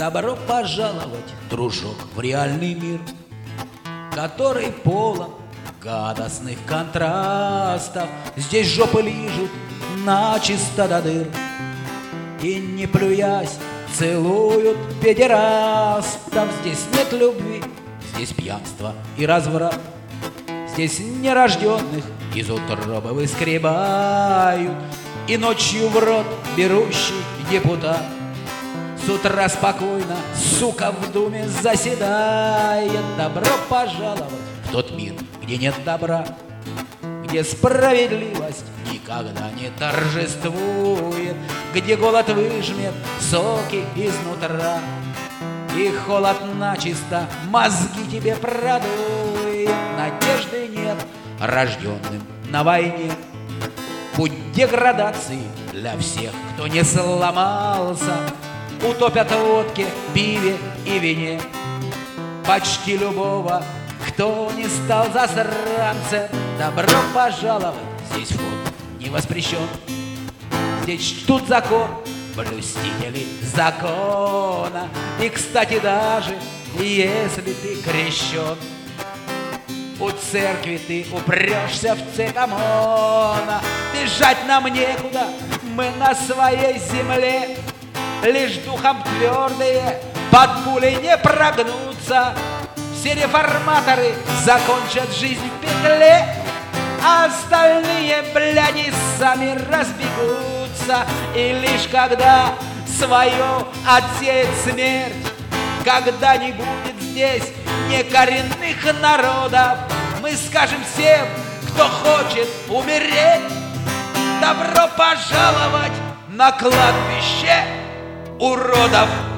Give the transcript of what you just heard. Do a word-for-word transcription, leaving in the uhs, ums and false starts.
Добро пожаловать, дружок, в реальный мир, который полон гадостных контрастов. Здесь жопы лижут начисто до дыр и, не плюясь, целуют педерастов. Здесь нет любви, здесь пьянство и разврат. Здесь нерожденных из утробы выскребают, и ночью в рот берущий депутат с утра спокойно, сука, в думе заседает. Добро пожаловать в тот мир, где нет добра, где справедливость никогда не торжествует, где голод выжмет соки изнутра и холод начисто мозги тебе продует. Надежды нет рожденным на войне. Путь деградации для всех, кто не сломался, утопят в водке, пиве и вине почти любого, кто не стал засранцем. Добро пожаловать, здесь вход не воспрещен. Здесь чтут закон блюстители закона. И, кстати, даже если ты крещен, у церкви ты упрешься в цепь ОМОНа. Бежать нам некуда, мы на своей земле, лишь духом твердые, под пулей не прогнутся. Все реформаторы закончат жизнь в петле, а остальные, бляди, сами разбегутся. И лишь когда свое отсеет смерть, когда не будет здесь некоренных народов, мы скажем всем, кто хочет умереть: добро пожаловать на кладбище уродов.